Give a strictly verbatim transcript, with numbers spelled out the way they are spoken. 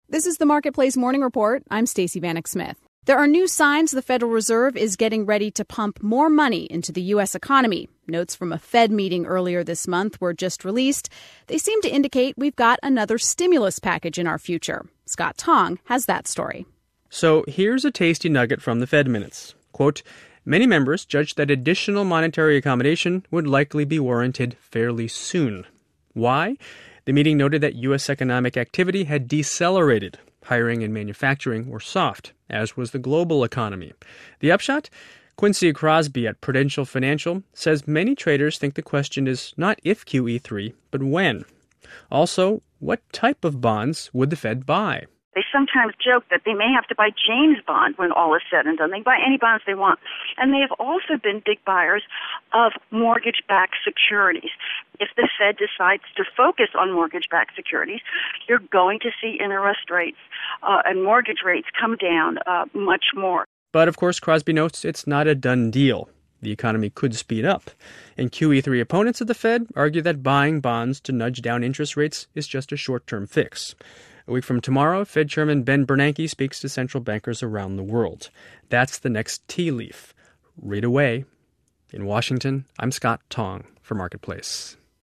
This is the Marketplace Morning Report. I'm Stacey Vanek Smith. There are new signs the Federal Reserve is getting ready to pump more money into the U S economy. Notes from a Fed meeting earlier this month were just released. They seem to indicate we've got another stimulus package in our future. Scott Tong has that story. So here's a tasty nugget from the Fed minutes. Quote, many members judged that additional monetary accommodation would likely be warranted fairly soon. Why? The meeting noted that U S economic activity had decelerated. Hiring and manufacturing were soft, as was the global economy. The upshot? Quincy Crosby at Prudential Financial says many traders think the question is not if Q E three, but when. Also, what type of bonds would the Fed buy? They sometimes joke that they may have to buy James Bond when all is said and done. They can buy any bonds they want. And they have also been big buyers of mortgage-backed securities. If the Fed decides to focus on mortgage-backed securities, you're going to see interest rates uh, and mortgage rates come down uh, much more. But, of course, Crosby notes it's not a done deal. The economy could speed up. And Q E three opponents of the Fed argue that buying bonds to nudge down interest rates is just a short-term fix. A week from tomorrow, Fed Chairman Ben Bernanke speaks to central bankers around the world. That's the next tea leaf. Read away. In Washington, I'm Scott Tong for Marketplace.